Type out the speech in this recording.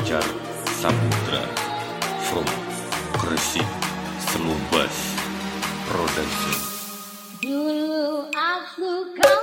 Fajar Saputra from Gresik Selumbas Production. Dulu aku kau